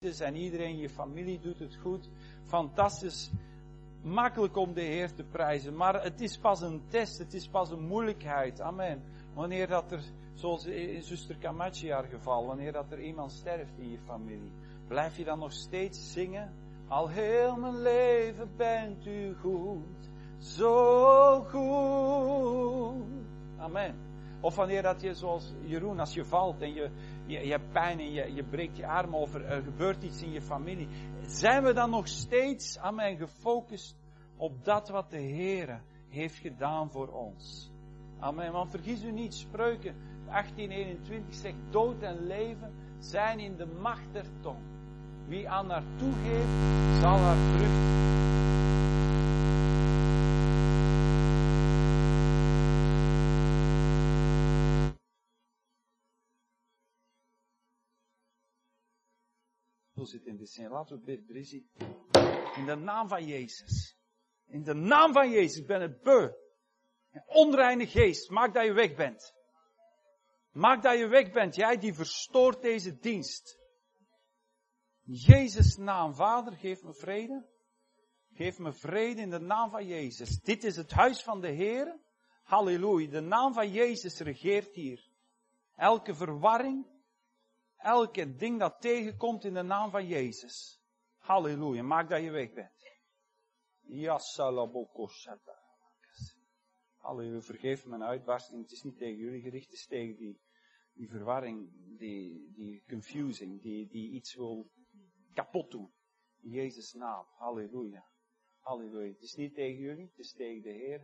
en iedereen in je familie doet het goed. Fantastisch. Makkelijk om de Heer te prijzen. Maar het is pas een test. Het is pas een moeilijkheid. Amen. Wanneer dat er, zoals in zuster Camachi haar geval, wanneer dat er iemand sterft in je familie. Blijf je dan nog steeds zingen? Al heel mijn leven bent u goed. Zo goed. Amen. Of wanneer dat je, zoals Jeroen, als je valt en je hebt pijn en je breekt je arm of er gebeurt iets in je familie. Zijn we dan nog steeds, amen, gefocust op dat wat de Heer heeft gedaan voor ons? Amen. Want vergis u niet, Spreuken 18:21 zegt, dood en leven zijn in de macht der tong. Wie aan haar toegeeft, zal haar vrucht. Zit in de zin. Laten we bidden, Brizzy. In de naam van Jezus. In de naam van Jezus. Ik ben het beu. Een onreine geest. Maak dat je weg bent. Maak dat je weg bent. Jij die verstoort deze dienst. In Jezus' naam. Vader, geef me vrede. Geef me vrede in de naam van Jezus. Dit is het huis van de Heer. Halleluja. De naam van Jezus regeert hier. Elke verwarring. Elke ding dat tegenkomt in de naam van Jezus. Halleluja, maak dat je weg bent. Yassalabokoshata. Halleluja, vergeef mijn uitbarsting. Het is niet tegen jullie gericht, het is tegen die verwarring, die confusing, die iets wil kapot doen. In Jezus' naam. Halleluja. Halleluja. Het is niet tegen jullie, het is tegen de Heer.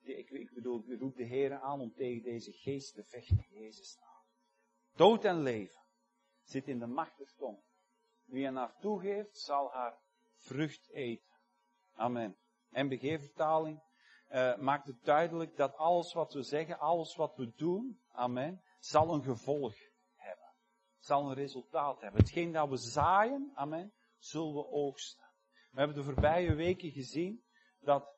Ik bedoel, ik roep de Heer aan om tegen deze geest te vechten. In Jezus' naam. Dood en leven zit in de macht der tong. Wie er naar toegeeft, zal haar vrucht eten. Amen. MBG-vertaling maakt het duidelijk dat alles wat we zeggen, alles wat we doen, amen, zal een gevolg hebben. Zal een resultaat hebben. Hetgeen dat we zaaien, amen, zullen we oogsten. We hebben de voorbije weken gezien dat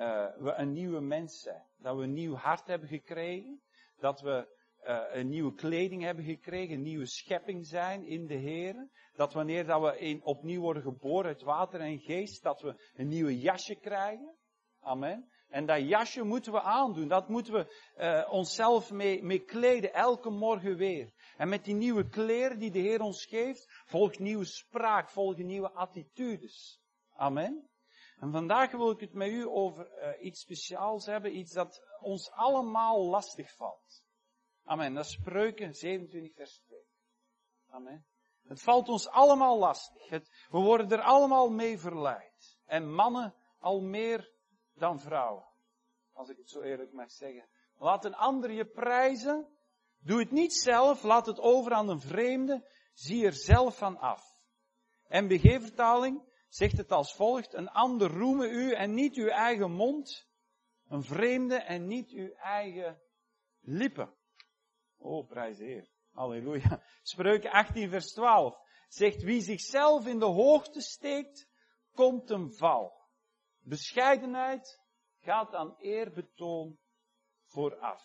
we een nieuwe mens zijn. Dat we een nieuw hart hebben gekregen. Dat we een nieuwe kleding hebben gekregen, een nieuwe schepping zijn in de Heer. Dat wanneer dat we opnieuw worden geboren uit water en geest, dat we een nieuwe jasje krijgen. Amen. En dat jasje moeten we aandoen. Dat moeten we onszelf mee kleden, elke morgen weer. En met die nieuwe kleren die de Heer ons geeft, volgt nieuwe spraak, volgen nieuwe attitudes. Amen. En vandaag wil ik het met u over iets speciaals hebben, iets dat ons allemaal lastig valt. Amen. Dat is Spreuken 27 vers 2. Amen. Het valt ons allemaal lastig. We worden er allemaal mee verleid. En mannen al meer dan vrouwen. Als ik het zo eerlijk mag zeggen. Laat een ander je prijzen. Doe het niet zelf. Laat het over aan een vreemde. Zie er zelf van af. MBG-vertaling zegt het als volgt. Een ander roemen u en niet uw eigen mond. Een vreemde en niet uw eigen lippen. Oh, prijs de Heer. Halleluja. Spreuken 18 vers 12 zegt, wie zichzelf in de hoogte steekt, komt een val. Bescheidenheid gaat aan eerbetoon vooraf.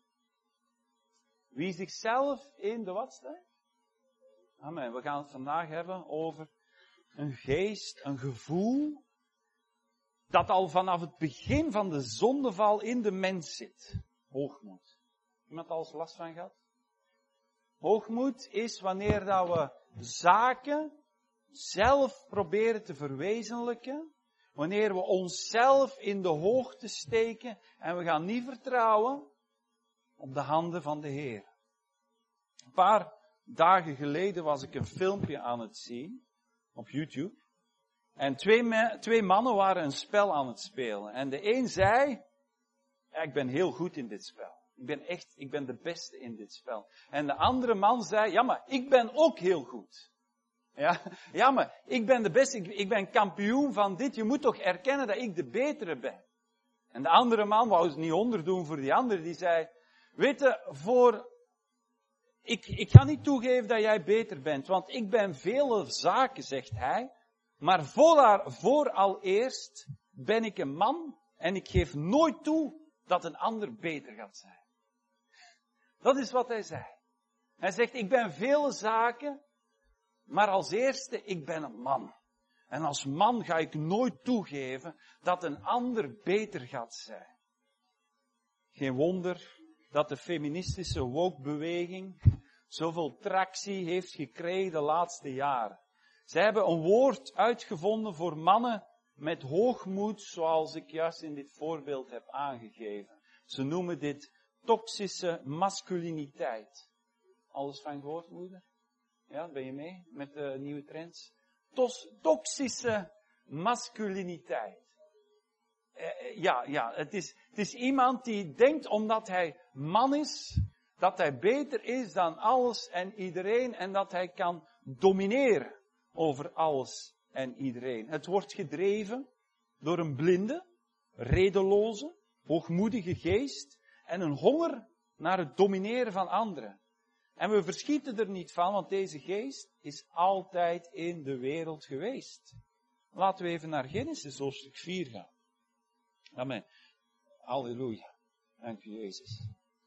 Wie zichzelf in de wat steekt? Amen. We gaan het vandaag hebben over een geest, een gevoel, dat al vanaf het begin van de zondeval in de mens zit. Hoogmoed. Iemand al eens last van gehad? Hoogmoed is wanneer dat we zaken zelf proberen te verwezenlijken. Wanneer we onszelf in de hoogte steken en we gaan niet vertrouwen op de handen van de Heer. Een paar dagen geleden was ik een filmpje aan het zien op YouTube. En twee mannen waren een spel aan het spelen. En de een zei, ja, ik ben heel goed in dit spel. Ik ben de beste in dit spel. En de andere man zei, ja, maar ik ben ook heel goed. Ja, maar ik ben de beste, ik ben kampioen van dit. Je moet toch erkennen dat ik de betere ben. En de andere man wou het niet onderdoen voor die andere. Die zei, weet je, ik ga niet toegeven dat jij beter bent. Want ik ben vele zaken, zegt hij. Maar vooraleerst ben ik een man. En ik geef nooit toe dat een ander beter gaat zijn. Dat is wat hij zei. Hij zegt, ik ben vele zaken. Maar als eerste, ik ben een man. En als man ga ik nooit toegeven dat een ander beter gaat zijn. Geen wonder dat de feministische woke-beweging zoveel tractie heeft gekregen de laatste jaren. Zij hebben een woord uitgevonden voor mannen met hoogmoed, zoals ik juist in dit voorbeeld heb aangegeven. Ze noemen dit toxische masculiniteit. Alles van gehoord, moeder? Ja, ben je mee met de nieuwe trends? Toxische masculiniteit. Het is iemand die denkt omdat hij man is, dat hij beter is dan alles en iedereen en dat hij kan domineren over alles en iedereen. Het wordt gedreven door een blinde, redeloze, hoogmoedige geest en een honger naar het domineren van anderen. En we verschieten er niet van, want deze geest is altijd in de wereld geweest. Laten we even naar Genesis hoofdstuk 4 gaan. Amen. Halleluja. Dank u, Jezus.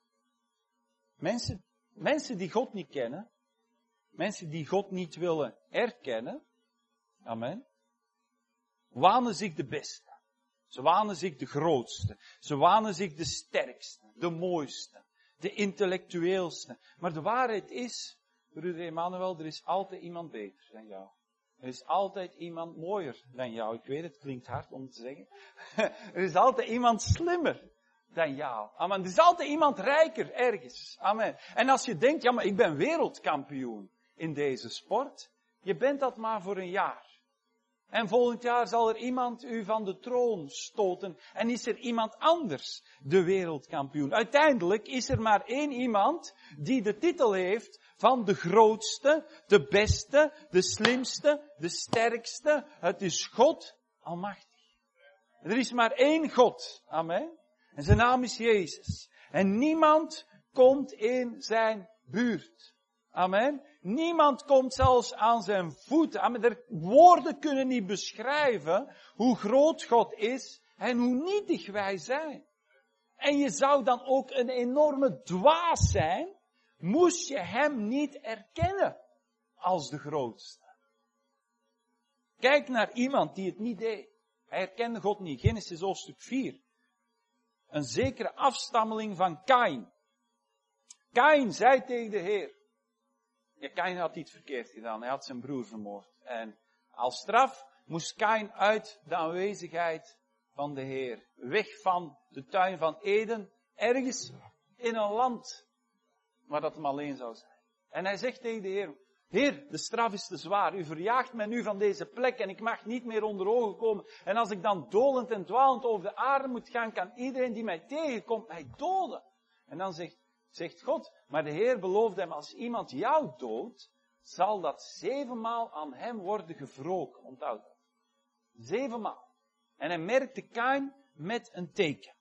Mensen die God niet kennen, mensen die God niet willen erkennen, amen, wanen zich de beste. Ze wanen zich de grootste. Ze wanen zich de sterkste, de mooiste, de intellectueelste. Maar de waarheid is, broeder Emmanuel, er is altijd iemand beter dan jou. Er is altijd iemand mooier dan jou. Ik weet, het klinkt hard om te zeggen. Er is altijd iemand slimmer dan jou. Amen. Er is altijd iemand rijker ergens. Amen. En als je denkt, ja, maar ik ben wereldkampioen in deze sport. Je bent dat maar voor een jaar. En volgend jaar zal er iemand u van de troon stoten. En is er iemand anders de wereldkampioen. Uiteindelijk is er maar één iemand die de titel heeft van de grootste, de beste, de slimste, de sterkste. Het is God Almachtig. Er is maar één God. Amen. En zijn naam is Jezus. En niemand komt in zijn buurt. Amen. Niemand komt zelfs aan zijn voeten. Amen. Woorden kunnen niet beschrijven hoe groot God is en hoe nietig wij zijn. En je zou dan ook een enorme dwaas zijn, moest je hem niet erkennen als de grootste. Kijk naar iemand die het niet deed. Hij herkende God niet. Genesis hoofdstuk 4. Een zekere afstammeling van Kain. Kain zei tegen de Heer. Ja, Kain had iets verkeerd gedaan. Hij had zijn broer vermoord. En als straf moest Kain uit de aanwezigheid van de Heer. Weg van de tuin van Eden. Ergens in een land waar dat hem alleen zou zijn. En hij zegt tegen de Heer. Heer, de straf is te zwaar. U verjaagt mij nu van deze plek en ik mag niet meer onder ogen komen. En als ik dan dolend en dwalend over de aarde moet gaan, kan iedereen die mij tegenkomt mij doden. En dan zegt God, maar de Heer beloofde hem, als iemand jou doodt, zal dat 7 maal aan hem worden gewroken. Onthoud dat. 7 maal. En hij merkte Kain met een teken.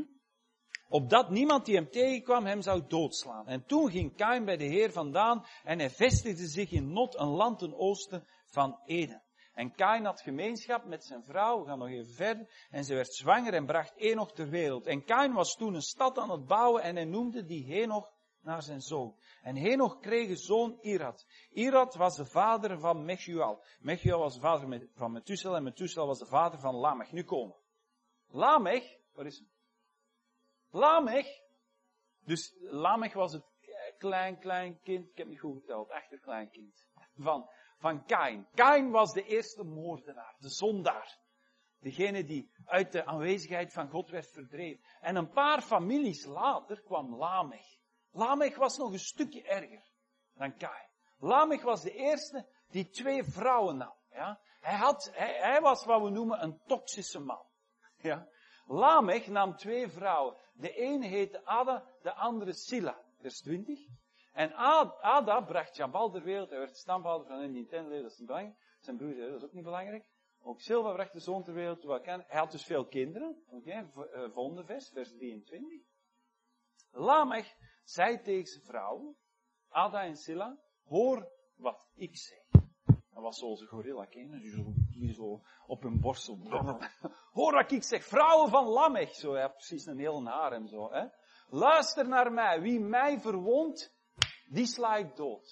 Opdat niemand die hem tegenkwam hem zou doodslaan. En toen ging Kain bij de Heer vandaan en hij vestigde zich in Nod, een land ten oosten van Eden. En Kain had gemeenschap met zijn vrouw, we gaan nog even verder, en ze werd zwanger en bracht Henoch ter wereld. En Kain was toen een stad aan het bouwen en hij noemde die Henoch naar zijn zoon. En Henoch kreeg een zoon Irad. Irad was de vader van Mechuel. Mechuel was de vader van Methuselah en Methuselah was de vader van Lamech. Nu komen. Lamech, waar is het? Lamech, dus Lamech was het klein kind, ik heb niet goed geteld, achterkleinkind, van Kain. Kain was de eerste moordenaar, de zondaar. Degene die uit de aanwezigheid van God werd verdreven. En een paar families later kwam Lamech. Lamech was nog een stukje erger dan Kain. Lamech was de eerste die 2 vrouwen nam. Ja? Hij was wat we noemen een toxische man. Ja? Lamech nam 2 vrouwen. De een heette Ada, de andere Silla. Vers 20. En Ada bracht Jabal ter wereld. Hij werd de stamvader van hen die in tent leefden. Dat is niet belangrijk. Zijn broer zei, dat is ook niet belangrijk. Ook Silva bracht de zoon ter wereld. Hij had dus veel kinderen. Volgende vers 23. Lamech zei tegen zijn vrouw, Ada en Silla, hoor wat ik zeg. Dat was zoals een gorilla, die zo op hun borstel. Hoor wat ik zeg, vrouwen van Lamech. Zo, hij had precies een heel harem zo. Hè. Luister naar mij, wie mij verwondt, die sla ik dood.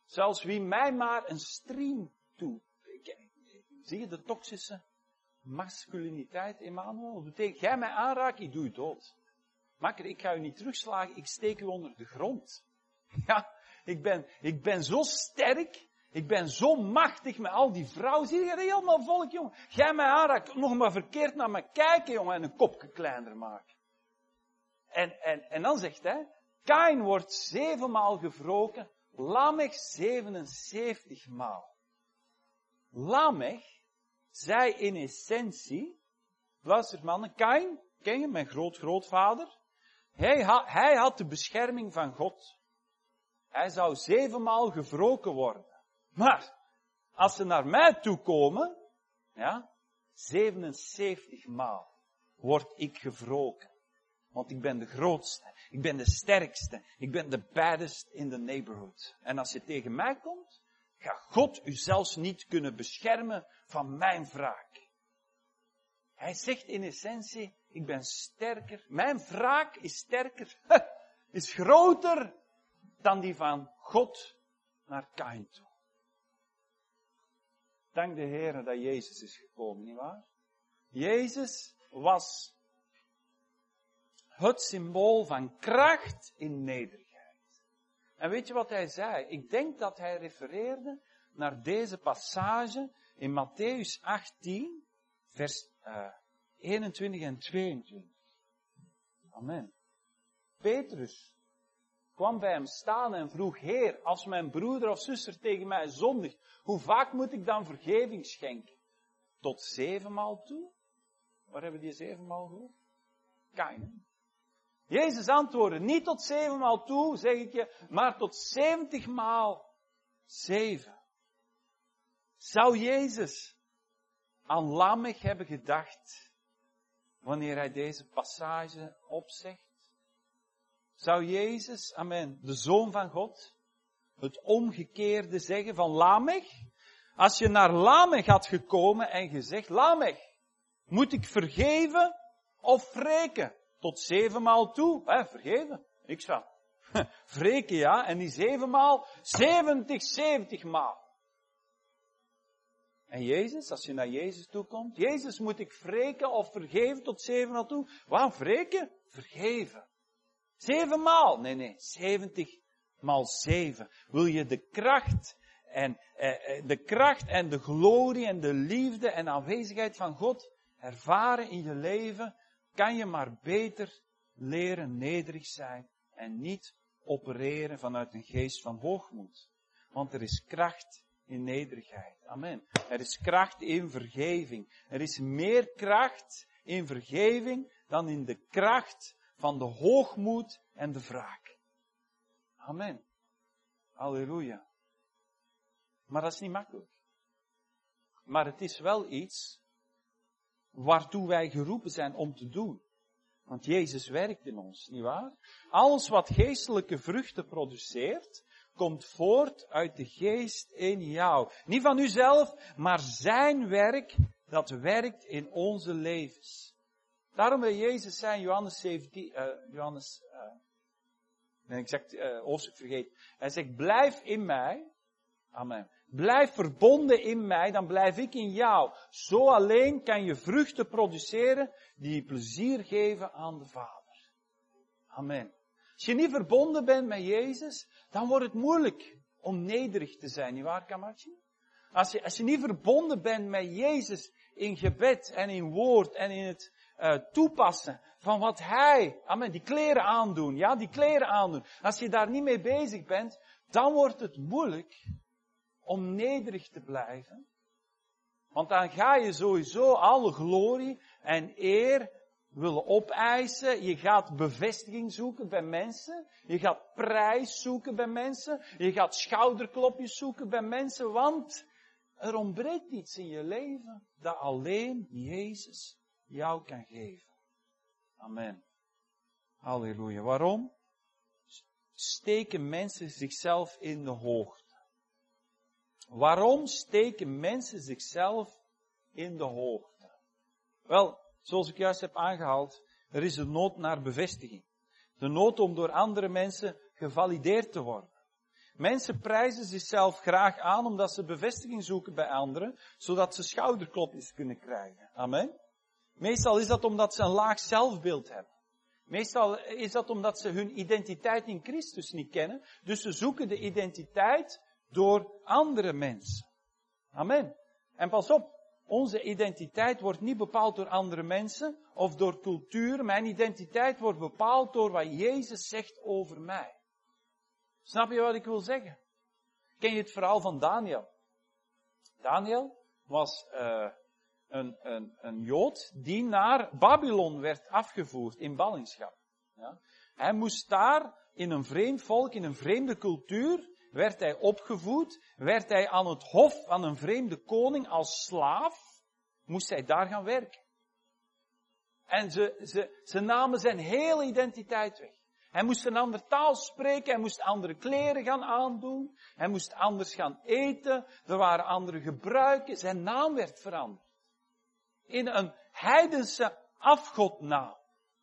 Zelfs wie mij maar een striem toe. Zie je de toxische masculiniteit, Emmanuel? Dat betekent, jij mij aanraakt, ik doe je dood. Makker, ik ga u niet terugslagen, ik steek u onder de grond. Ja, ik ben zo sterk, ik ben zo machtig met al die vrouwen. Zie je er helemaal volk, jongen. Jij mij aanraakt, nog maar verkeerd naar me kijken, jongen, en een kopje kleiner maken. En dan zegt hij, Kain wordt 7 maal gewroken, Lamech 77 maal. Lamech zei in essentie, luister mannen, Kain, ken je, mijn grootvader? Hij had de bescherming van God. Hij zou 7 maal gewroken worden. Maar, als ze naar mij toe komen, ja, 77 maal word ik gewroken. Want ik ben de grootste, ik ben de sterkste, ik ben de baddest in the neighborhood. En als je tegen mij komt, gaat God u zelfs niet kunnen beschermen van mijn wraak. Hij zegt in essentie, ik ben sterker, mijn wraak is sterker, is groter dan die van God naar Kain toe. Dank de Heer dat Jezus is gekomen, nietwaar? Jezus was het symbool van kracht in nederigheid. En weet je wat hij zei? Ik denk dat hij refereerde naar deze passage in Mattheüs 18, vers 21 en 22. Amen. Petrus kwam bij hem staan en vroeg, Heer, als mijn broeder of zuster tegen mij zondigt, hoe vaak moet ik dan vergeving schenken? Tot 7 maal toe? Waar hebben we die 7 maal gehoord? Kain. Jezus antwoordde, niet tot 7 maal toe, zeg ik je, maar tot 70 maal 7. Zou Jezus aan Lamech hebben gedacht, wanneer hij deze passage opzegt? Zou Jezus, amen, de Zoon van God, het omgekeerde zeggen van Lamech? Als je naar Lamech had gekomen en gezegd, Lamech, moet ik vergeven of wreken? Tot 7 maal toe, vergeven, niks van. Wreken, ja, en die 7 maal, 70 maal. En Jezus, als je naar Jezus toe komt, Jezus, moet ik wreken of vergeven tot 7 maal toe? Waarom wreken? Vergeven. 7 maal? Nee, 70 maal 7. Wil je de kracht en de glorie en de liefde en aanwezigheid van God ervaren in je leven, kan je maar beter leren nederig zijn en niet opereren vanuit een geest van hoogmoed. Want er is kracht in nederigheid. Amen. Er is kracht in vergeving. Er is meer kracht in vergeving dan in de kracht van de hoogmoed en de wraak. Amen. Halleluja. Maar dat is niet makkelijk. Maar het is wel iets waartoe wij geroepen zijn om te doen. Want Jezus werkt in ons, nietwaar? Alles wat geestelijke vruchten produceert, komt voort uit de geest in jou. Niet van uzelf, maar zijn werk, dat werkt in onze levens. Daarom wil Jezus zijn, Johannes 17, hoofdstuk vergeten. Hij zegt, blijf in mij. Amen. Blijf verbonden in mij, dan blijf ik in jou. Zo alleen kan je vruchten produceren die plezier geven aan de Vader. Amen. Als je niet verbonden bent met Jezus, dan wordt het moeilijk om nederig te zijn. Nietwaar, kamertje? Als je niet verbonden bent met Jezus in gebed en in woord en in het toepassen van wat Hij, amen, die kleren aandoen, ja, die kleren aandoen. Als je daar niet mee bezig bent, dan wordt het moeilijk om nederig te blijven. Want dan ga je sowieso alle glorie en eer willen opeisen. Je gaat bevestiging zoeken bij mensen. Je gaat prijs zoeken bij mensen. Je gaat schouderklopjes zoeken bij mensen. Want er ontbreekt iets in je leven dat alleen Jezus jou kan geven. Amen. Halleluja. Waarom? Steken mensen zichzelf in de hoogte? Waarom steken mensen zichzelf in de hoogte? Wel, zoals ik juist heb aangehaald, er is de nood naar bevestiging. De nood om door andere mensen gevalideerd te worden. Mensen prijzen zichzelf graag aan omdat ze bevestiging zoeken bij anderen, zodat ze schouderklopjes kunnen krijgen. Amen. Meestal is dat omdat ze een laag zelfbeeld hebben. Meestal is dat omdat ze hun identiteit in Christus niet kennen. Dus ze zoeken de identiteit door andere mensen. Amen. En pas op, onze identiteit wordt niet bepaald door andere mensen of door cultuur. Mijn identiteit wordt bepaald door wat Jezus zegt over mij. Snap je wat ik wil zeggen? Ken je het verhaal van Daniel? Daniel was een Jood die naar Babylon werd afgevoerd in ballingschap. Ja? Hij moest daar in een vreemd volk, in een vreemde cultuur, werd hij opgevoed, werd hij aan het hof van een vreemde koning als slaaf, moest hij daar gaan werken. En ze namen zijn hele identiteit weg. Hij moest een andere taal spreken, hij moest andere kleren gaan aandoen, hij moest anders gaan eten, er waren andere gebruiken, zijn naam werd veranderd. In een heidense afgodnaam.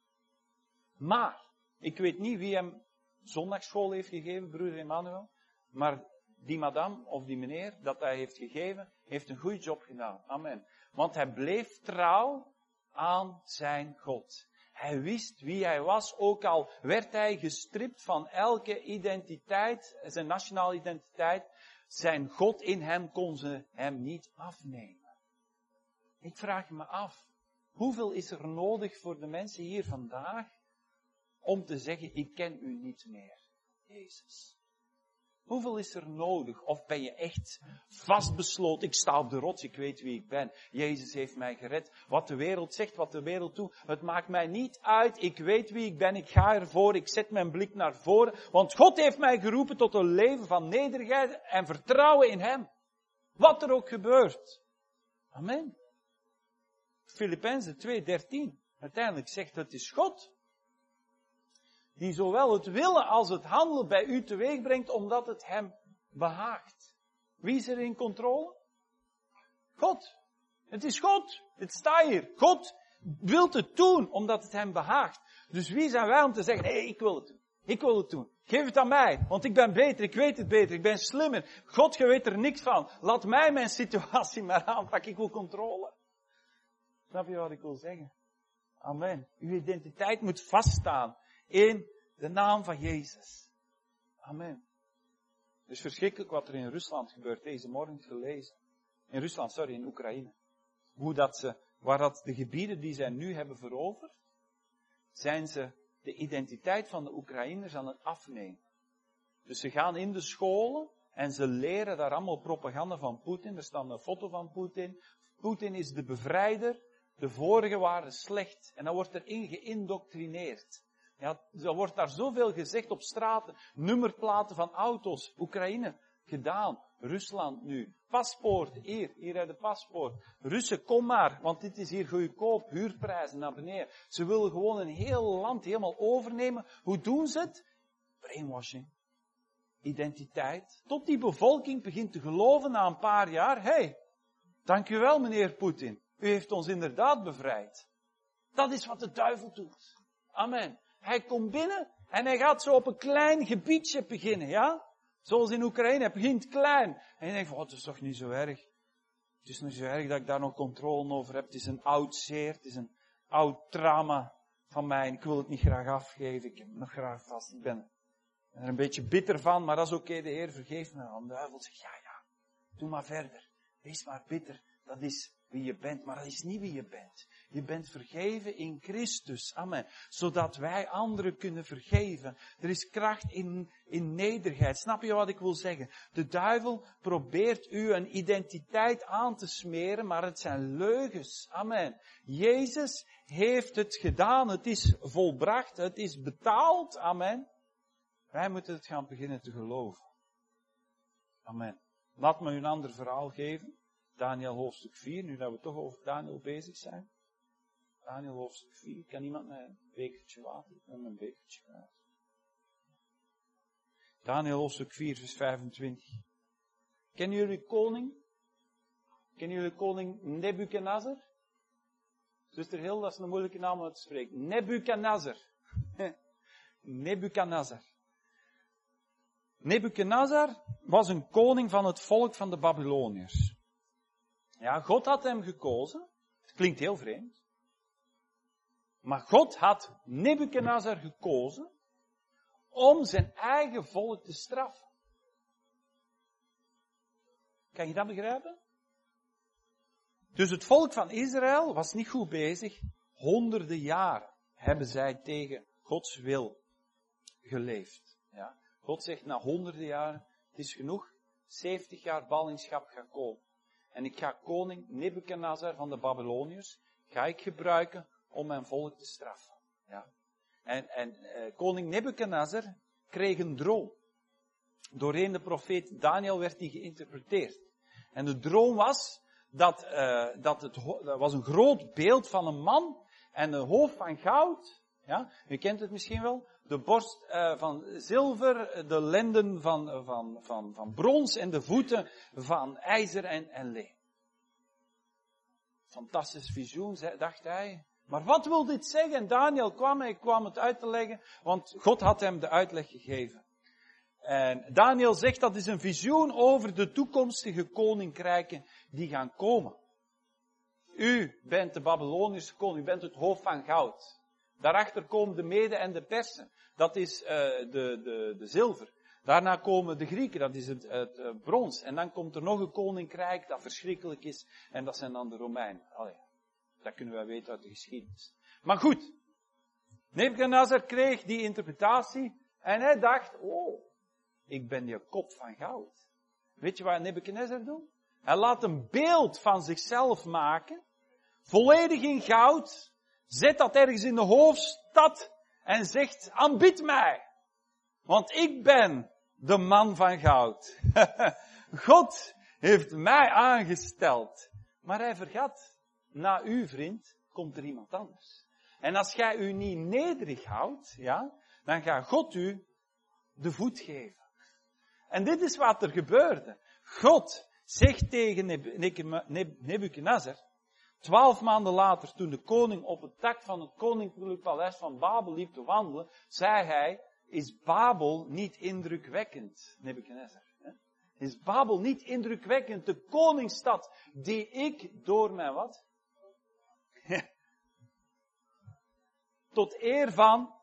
Maar, ik weet niet wie hem zondagsschool heeft gegeven, broeder Emmanuel, maar die madame of die meneer dat hij heeft gegeven, heeft een goede job gedaan. Amen. Want hij bleef trouw aan zijn God. Hij wist wie hij was, ook al werd hij gestript van elke identiteit, zijn nationale identiteit. Zijn God in hem kon ze hem niet afnemen. Ik vraag me af, hoeveel is er nodig voor de mensen hier vandaag om te zeggen, ik ken u niet meer, Jezus? Hoeveel is er nodig? Of ben je echt vastbesloten? Ik sta op de rots, ik weet wie ik ben. Jezus heeft mij gered. Wat de wereld zegt, wat de wereld doet, het maakt mij niet uit. Ik weet wie ik ben, ik ga ervoor, ik zet mijn blik naar voren. Want God heeft mij geroepen tot een leven van nederigheid en vertrouwen in Hem. Wat er ook gebeurt. Amen. Filippenzen 2:13. Uiteindelijk zegt het is God die zowel het willen als het handelen bij u teweeg brengt, omdat het hem behaagt. Wie is er in controle? God. Het is God. Het staat hier. God wil het doen, omdat het hem behaagt. Dus wie zijn wij om te zeggen, nee, ik wil het doen. Ik wil het doen. Geef het aan mij, want ik ben beter, ik weet het beter, ik ben slimmer. God, je weet er niks van. Laat mij mijn situatie maar aanpakken, ik wil controle. Snap je wat ik wil zeggen? Amen. Uw identiteit moet vaststaan in de naam van Jezus. Amen. Het is verschrikkelijk wat er in Rusland gebeurt. Deze morgen gelezen. In Oekraïne. Waar de gebieden die zij nu hebben veroverd, zijn ze de identiteit van de Oekraïners aan het afnemen. Dus ze gaan in de scholen en ze leren daar allemaal propaganda van Poetin. Er staat een foto van Poetin. Poetin is de bevrijder. De vorigen waren slecht. En dan wordt erin geïndoctrineerd. Ja, er wordt daar zoveel gezegd op straten. Nummerplaten van auto's. Oekraïne, gedaan. Rusland nu. Paspoort, hier heb je paspoort. Russen, kom maar, want dit is hier goedkoop. Huurprijzen naar beneden. Ze willen gewoon een heel land helemaal overnemen. Hoe doen ze het? Brainwashing. Identiteit. Tot die bevolking begint te geloven na een paar jaar. Hey, dank u wel meneer Poetin. U heeft ons inderdaad bevrijd. Dat is wat de duivel doet. Amen. Hij komt binnen en hij gaat zo op een klein gebiedje beginnen, ja? Zoals in Oekraïne, hij begint klein. En je denkt van, het is toch niet zo erg. Het is niet zo erg dat ik daar nog controle over heb. Het is een oud zeer, het is een oud trauma van mij. Ik wil het niet graag afgeven, ik heb het nog graag vast. Ik ben er een beetje bitter van, maar dat is oké, de Heer vergeeft me. En de duivel zegt, ja, doe maar verder. Wees maar bitter, dat is wie je bent, maar dat is niet wie je bent. Je bent vergeven in Christus. Amen. Zodat wij anderen kunnen vergeven. Er is kracht in nederigheid. Snap je wat ik wil zeggen? De duivel probeert u een identiteit aan te smeren, maar het zijn leugens. Amen. Jezus heeft het gedaan. Het is volbracht. Het is betaald. Amen. Wij moeten het gaan beginnen te geloven. Amen. Laat me u een ander verhaal geven. Daniel hoofdstuk 4, nu dat we toch over Daniel bezig zijn. Daniel hoofdstuk 4. Kan iemand mij een bekertje water? Een bekertje water. Daniel hoofdstuk 4, vers 25. Kennen jullie koning? Kennen jullie koning Nebukadnezar? Zuster Hil, dat is een moeilijke naam uit te spreken. Nebukadnezar. Nebukadnezar. Nebukadnezar was een koning van het volk van de Babyloniërs. Ja, God had hem gekozen. Het klinkt heel vreemd. Maar God had Nebukadnezar gekozen om zijn eigen volk te straffen. Kan je dat begrijpen? Dus het volk van Israël was niet goed bezig. Honderden jaren hebben zij tegen Gods wil geleefd. Ja. God zegt, na honderden jaren, het is genoeg. 70 jaar ballingschap gaat komen. En ik ga koning Nebukadnezar van de Babyloniërs, ga ik gebruiken om mijn volk te straffen. Ja. En koning Nebukadnezar kreeg een droom. Doorheen de profeet Daniel werd die geïnterpreteerd. En de droom was dat was een groot beeld van een man en een hoofd van goud. Ja, u kent het misschien wel. De borst van zilver, de lenden van brons en de voeten van ijzer en leem. Fantastisch visioen, dacht hij. Maar wat wil dit zeggen? En Daniel kwam het uit te leggen, want God had hem de uitleg gegeven. En Daniel zegt dat is een visioen over de toekomstige koninkrijken die gaan komen. U bent de Babylonische koning, u bent het hoofd van goud. Daarachter komen de Meden en de Persen, dat is de zilver. Daarna komen de Grieken, dat is het brons. En dan komt er nog een koninkrijk dat verschrikkelijk is, en dat zijn dan de Romeinen. Allee, dat kunnen wij weten uit de geschiedenis. Maar goed, Nebukadnezar kreeg die interpretatie en hij dacht, ik ben die kop van goud. Weet je wat Nebukadnezar doet? Hij laat een beeld van zichzelf maken, volledig in goud, zet dat ergens in de hoofdstad en zegt, aanbid mij. Want ik ben de man van goud. God heeft mij aangesteld. Maar hij vergat, na u vriend, komt er iemand anders. En als jij u niet nederig houdt, ja, dan gaat God u de voet geven. En dit is wat er gebeurde. God zegt tegen Nebukadnezar, 12 maanden later, toen de koning op het dak van het koninklijk paleis van Babel liep te wandelen, zei hij, is Babel niet indrukwekkend, Nebukadnezar? Is Babel niet indrukwekkend, de koningsstad die ik door mijn wat? Tot eer van,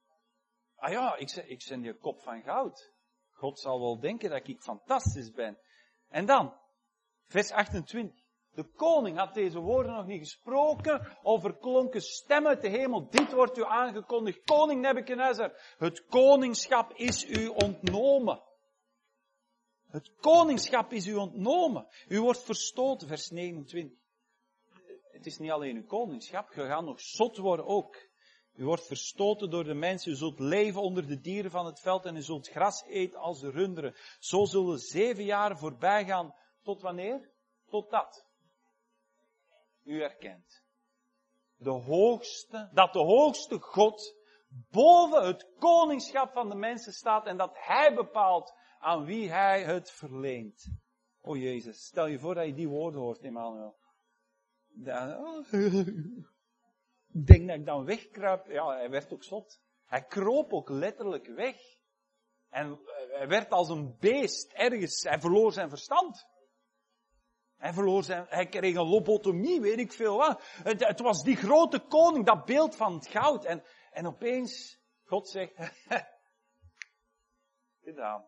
ik ben die kop van goud. God zal wel denken dat ik fantastisch ben. En dan, vers 28. De koning had deze woorden nog niet gesproken, of er klonken stemmen uit de hemel. Dit wordt u aangekondigd, koning Nebukadnezar. Het koningschap is u ontnomen. Het koningschap is u ontnomen. U wordt verstoten, vers 29. Het is niet alleen uw koningschap, je gaat nog zot worden ook. U wordt verstoten door de mensen, u zult leven onder de dieren van het veld en u zult gras eten als de runderen. Zo zullen 7 jaar voorbij gaan. Tot wanneer? Totdat u erkent. Dat de hoogste God boven het koningschap van de mensen staat en dat hij bepaalt aan wie hij het verleent. O Jezus, stel je voor dat je die woorden hoort, Emmanuel. Ik denk dat ik dan wegkruip. Ja, hij werd ook zot. Hij kroop ook letterlijk weg. En hij werd als een beest ergens. Hij verloor zijn verstand. Hij kreeg een lobotomie, weet ik veel wat. Het was die grote koning, dat beeld van het goud. En opeens, God zegt, gedaan.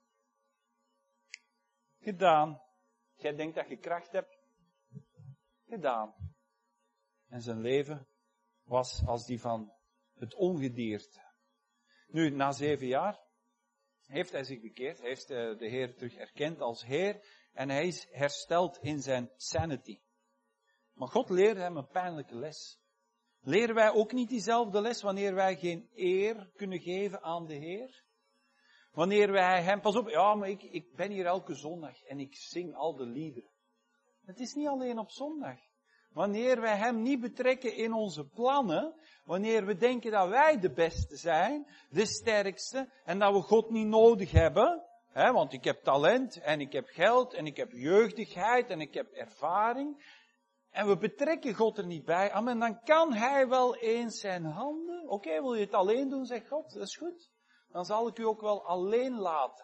Gedaan. Jij denkt dat je kracht hebt. Gedaan. En zijn leven was als die van het ongedierte. Nu, na 7 jaar heeft hij zich bekeerd. Hij heeft de Heer terug erkend als Heer. En hij is hersteld in zijn sanity. Maar God leerde hem een pijnlijke les. Leren wij ook niet diezelfde les wanneer wij geen eer kunnen geven aan de Heer? Wanneer wij hem, pas op, ja, maar ik ben hier elke zondag en ik zing al de liederen. Het is niet alleen op zondag. Wanneer wij hem niet betrekken in onze plannen, wanneer we denken dat wij de beste zijn, de sterkste, en dat we God niet nodig hebben, want ik heb talent, en ik heb geld, en ik heb jeugdigheid, en ik heb ervaring, en we betrekken God er niet bij, amen, dan kan hij wel eens zijn handen, oké, wil je het alleen doen, zegt God, dat is goed, dan zal ik u ook wel alleen laten.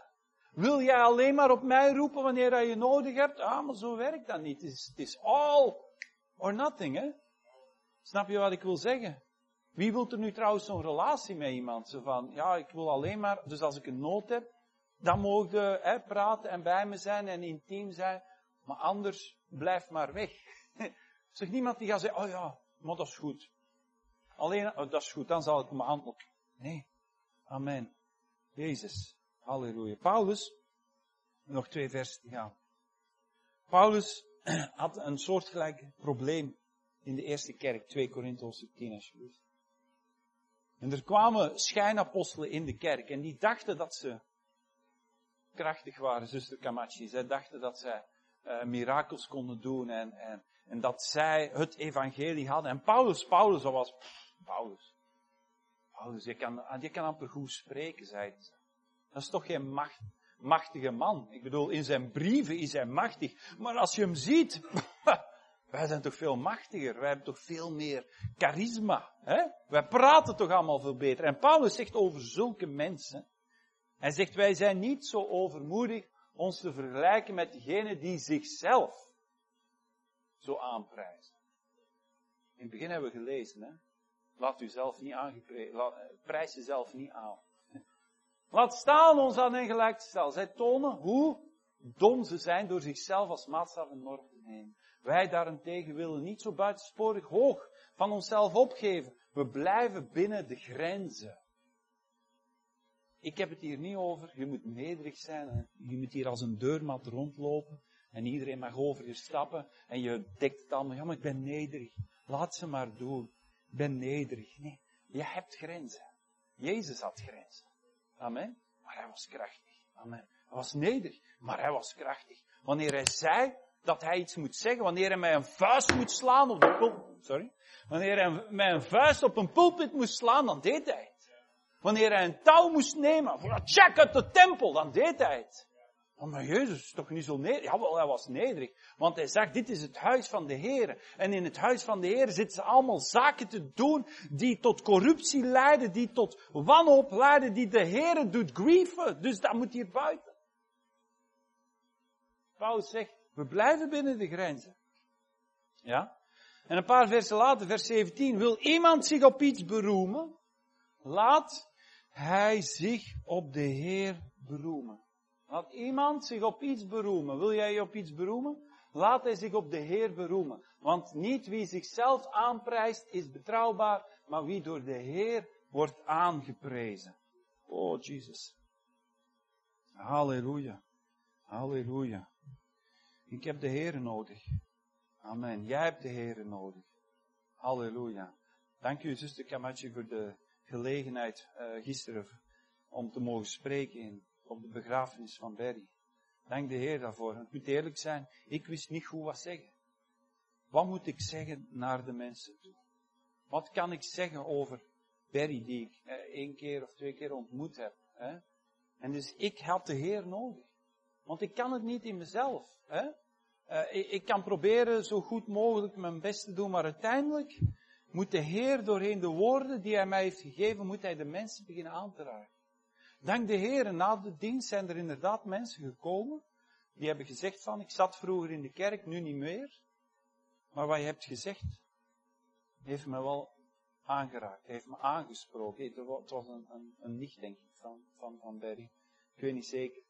Wil jij alleen maar op mij roepen wanneer je nodig hebt? Maar zo werkt dat niet. Het is all or nothing, hè? Snap je wat ik wil zeggen? Wie wil er nu trouwens zo'n relatie met iemand? Zo van, ik wil alleen maar, dus als ik een nood heb, dan mogen je praten en bij me zijn en intiem zijn. Maar anders, blijf maar weg. Zeg niemand die gaat zeggen, maar dat is goed. Alleen, dat is goed, dan zal ik me antwoorden. Nee. Amen. Jezus. Halleluja. Paulus, nog 2 versen te gaan. Paulus had een soortgelijk probleem in de eerste kerk. 2 Korinthe hoofdstuk 10 alsjeblieft. En er kwamen schijnapostelen in de kerk en die dachten dat ze krachtig waren, zuster Kamachi. Zij dachten dat zij mirakels konden doen en dat zij het evangelie hadden. En Paulus, dat was Paulus, je kan amper goed spreken, zeiden ze. Dat is toch geen machtige man. Ik bedoel, in zijn brieven is hij machtig. Maar als je hem ziet, wij zijn toch veel machtiger. Wij hebben toch veel meer charisma. Hè? Wij praten toch allemaal veel beter. En Paulus zegt over zulke mensen. Hij zegt, wij zijn niet zo overmoedig ons te vergelijken met diegenen die zichzelf zo aanprijzen. In het begin hebben we gelezen, hè. Laat u zelf niet prijs jezelf niet aan. Laat staan ons aan hen gelijk te stellen. Zij tonen hoe dom ze zijn door zichzelf als maatstaf en norm te nemen. Wij daarentegen willen niet zo buitensporig hoog van onszelf opgeven. We blijven binnen de grenzen. Ik heb het hier niet over, je moet nederig zijn. Je moet hier als een deurmat rondlopen. En iedereen mag over je stappen. En je dekt het allemaal. Ja, maar ik ben nederig. Laat ze maar doen. Ik ben nederig. Nee, je hebt grenzen. Jezus had grenzen. Amen. Maar hij was krachtig. Amen. Hij was nederig, maar hij was krachtig. Wanneer hij zei dat hij iets moet zeggen, wanneer hij met een vuist moet slaan op de pulpit, wanneer hij met een vuist op een pulpit moest slaan, dan deed hij het. Wanneer hij een touw moest nemen voor een check uit de tempel, dan deed hij het. Maar Jezus is toch niet zo nederig? Jawel, hij was nederig. Want hij zegt, dit is het huis van de Heer. En in het huis van de Heer zitten ze allemaal zaken te doen die tot corruptie leiden, die tot wanhoop leiden, die de Heer doet grieven. Dus dat moet hier buiten. Paulus zegt, we blijven binnen de grenzen. Ja? En een paar versen later, vers 17, wil iemand zich op iets beroemen? Laat hij zich op de Heer beroemen. Laat iemand zich op iets beroemen. Wil jij je op iets beroemen? Laat hij zich op de Heer beroemen. Want niet wie zichzelf aanprijst is betrouwbaar, maar wie door de Heer wordt aangeprezen. Oh, Jesus. Halleluja. Halleluja. Ik heb de Heer nodig. Amen. Jij hebt de Heer nodig. Halleluja. Dank u, zuster Kamachi, voor de gelegenheid gisteren om te mogen spreken op de begrafenis van Berry. Dank de Heer daarvoor. Ik moet eerlijk zijn, ik wist niet goed wat zeggen. Wat moet ik zeggen naar de mensen toe? Wat kan ik zeggen over Berry, die ik 1 keer of 2 keer ontmoet heb? Hè? En dus ik had de Heer nodig. Want ik kan het niet in mezelf. Hè? Ik kan proberen zo goed mogelijk mijn best te doen, maar uiteindelijk moet de Heer doorheen de woorden die Hij mij heeft gegeven, moet Hij de mensen beginnen aan te raken. Dank de Heer, en na de dienst zijn er inderdaad mensen gekomen, die hebben gezegd van, ik zat vroeger in de kerk, nu niet meer. Maar wat je hebt gezegd, heeft me wel aangeraakt, heeft me aangesproken. Het was een nicht, denk ik, van Berry. Ik weet niet zeker.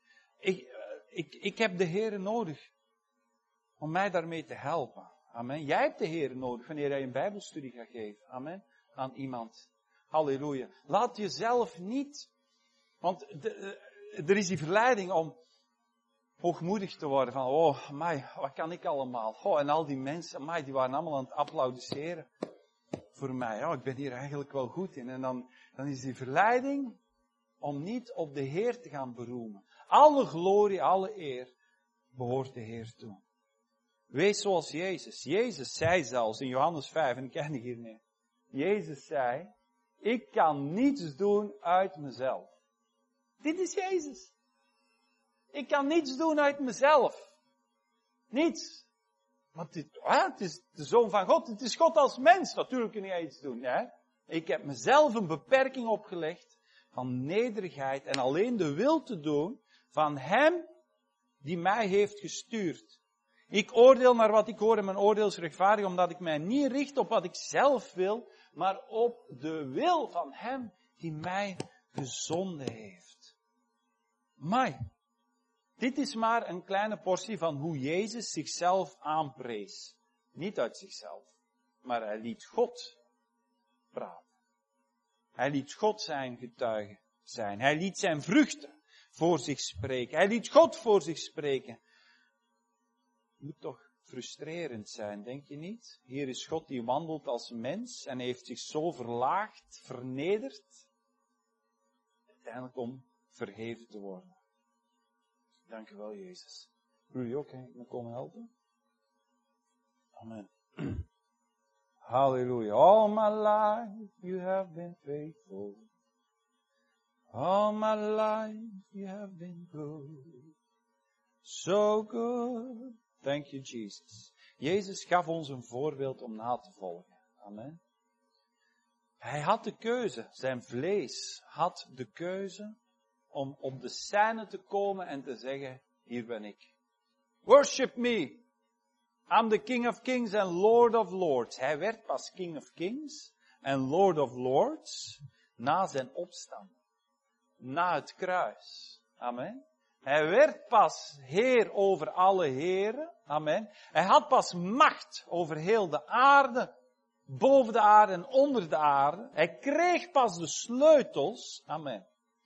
Ik heb de Heer nodig om mij daarmee te helpen. Amen. Jij hebt de Heer nodig wanneer jij een bijbelstudie gaat geven. Amen. Aan iemand. Halleluja. Laat jezelf niet, want er is die verleiding om hoogmoedig te worden. Van, oh, amai, wat kan ik allemaal? Oh, en al die mensen, amai, die waren allemaal aan het applaudisseren voor mij. Ja, ik ben hier eigenlijk wel goed in. En dan is die verleiding om niet op de Heer te gaan beroemen. Alle glorie, alle eer behoort de Heer toe. Wees zoals Jezus. Jezus zei zelfs in Johannes 5, en ik eindig hiermee. Jezus zei, ik kan niets doen uit mezelf. Dit is Jezus. Ik kan niets doen uit mezelf. Niets. Want het is de Zoon van God. Het is God als mens. Natuurlijk kun jij iets doen. Hè? Ik heb mezelf een beperking opgelegd van nederigheid en alleen de wil te doen van hem die mij heeft gestuurd. Ik oordeel naar wat ik hoor en mijn oordeel is rechtvaardig, omdat ik mij niet richt op wat ik zelf wil, maar op de wil van hem die mij gezonden heeft. Maar dit is maar een kleine portie van hoe Jezus zichzelf aanprees. Niet uit zichzelf, maar hij liet God praten. Hij liet God zijn getuige zijn. Hij liet zijn vruchten voor zich spreken. Hij liet God voor zich spreken. Het moet toch frustrerend zijn, denk je niet? Hier is God die wandelt als mens en heeft zich zo verlaagd, vernederd, uiteindelijk om verheven te worden. Dank u wel, Jezus. Wil je ook, kan ik me komen helpen? Amen. Hallelujah. All my life you have been faithful. All my life you have been good. So good. Thank you, Jesus. Jezus gaf ons een voorbeeld om na te volgen. Amen. Hij had de keuze. Zijn vlees had de keuze om op de scène te komen en te zeggen, hier ben ik. Worship me. I'm the King of Kings and Lord of Lords. Hij werd pas King of Kings en Lord of Lords na zijn opstand. Na het kruis. Amen. Hij werd pas Heer over alle heren. Amen. Hij had pas macht over heel de aarde. Boven de aarde en onder de aarde. Hij kreeg pas de sleutels. Amen.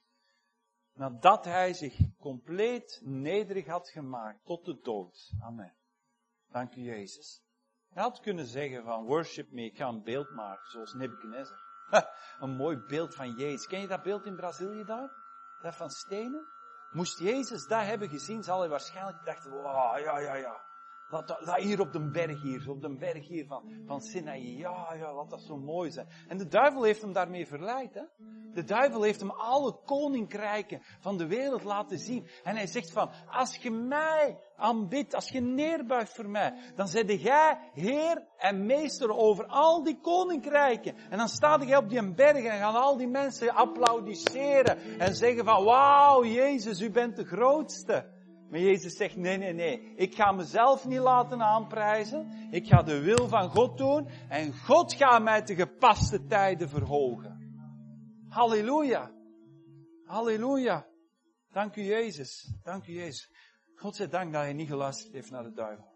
Nadat hij zich compleet nederig had gemaakt tot de dood. Amen. Dank u, Jezus. Hij had kunnen zeggen van, worship me, ik ga een beeld maken, zoals Nebuchadnezzar. Een mooi beeld van Jezus. Ken je dat beeld in Brazilië daar? Dat van stenen? Moest Jezus dat hebben gezien, zal hij waarschijnlijk gedacht, wow, ja. Dat hier op de berg hier van Sinaï, ja, laat dat zo mooi zijn. En de duivel heeft hem daarmee verleid, hè. De duivel heeft hem alle koninkrijken van de wereld laten zien. En hij zegt van, als je mij aanbidt, als je neerbuigt voor mij, dan zeg jij Heer en Meester over al die koninkrijken. En dan sta jij op die berg en gaan al die mensen applaudisseren en zeggen van, wauw, Jezus, u bent de grootste. Maar Jezus zegt, nee. Ik ga mezelf niet laten aanprijzen. Ik ga de wil van God doen. En God gaat mij te gepaste tijden verhogen. Halleluja. Halleluja. Dank u Jezus. Dank u Jezus. God zij dank dat hij niet geluisterd heeft naar de duivel.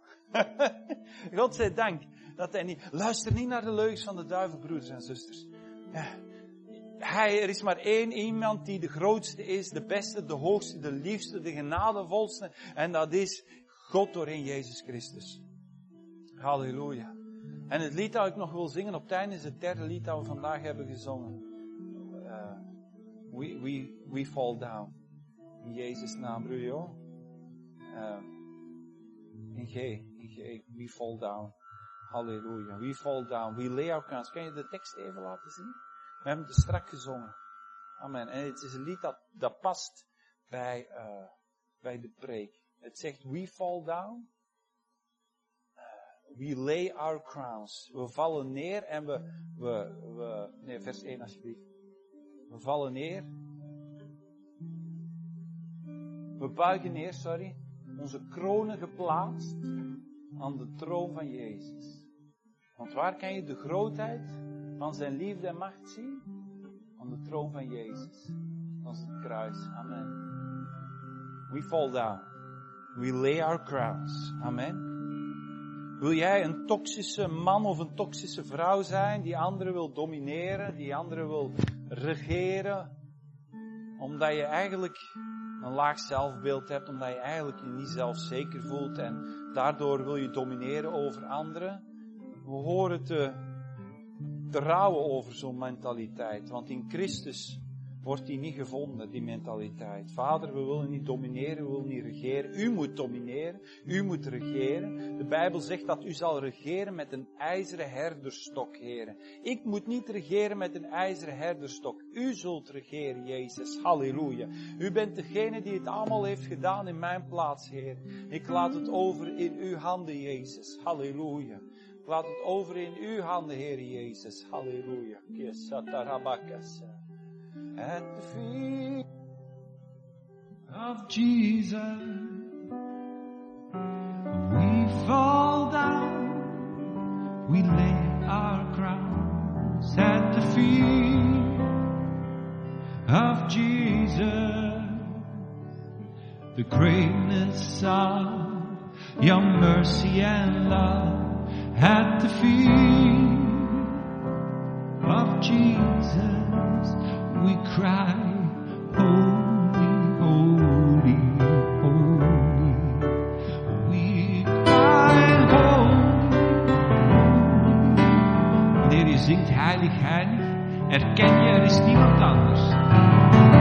God zij dank dat hij niet... Luister niet naar de leugens van de duivel, broeders en zusters. Ja. Er is maar één iemand die de grootste is, de beste, de hoogste, de liefste, de genadevolste. En dat is God doorheen Jezus Christus. Halleluja. En het lied dat ik nog wil zingen op het einde is het derde lied dat we vandaag hebben gezongen. We fall down. In Jezus' naam, broer. In G. We fall down. Halleluja. We fall down. We lay our crowns. Kan je de tekst even laten zien? We hebben het strak gezongen. Amen. En het is een lied dat past bij de preek. Het zegt, we fall down. We lay our crowns. We vallen neer en nee, vers 1 alsjeblieft. We vallen neer. We buigen neer, onze kronen geplaatst aan de troon van Jezus. Want waar kan je de grootheid van zijn liefde en macht zien? Aan de troon van Jezus. Dat is het kruis. Amen. We fall down. We lay our crowns. Amen. Wil jij een toxische man of een toxische vrouw zijn die anderen wil domineren, die anderen wil regeren, omdat je eigenlijk een laag zelfbeeld hebt, omdat je eigenlijk je niet zelfzeker voelt en daardoor wil je domineren over anderen? We horen te rouwen over zo'n mentaliteit, want in Christus wordt die niet gevonden, die mentaliteit. Vader, we willen niet domineren, we willen niet regeren. U moet domineren, u moet regeren. De Bijbel zegt dat u zal regeren met een ijzeren herderstok, heren. Ik moet niet regeren met een ijzeren herderstok. U zult regeren, Jezus. Halleluja. U bent degene die het allemaal heeft gedaan in mijn plaats, Heer. Ik laat het over in uw handen, Jezus. Halleluja. Ik laat het over in uw handen, Heer Jezus. Halleluja. At the feet of Jesus. We fall down, we lay our crowns at the feet of Jesus. The greatness of your mercy and love at the feet of Jesus. We cry, holy, holy, holy. We cry, holy, holy. Wanneer je zingt heilig, heilig, erken je er is niemand anders.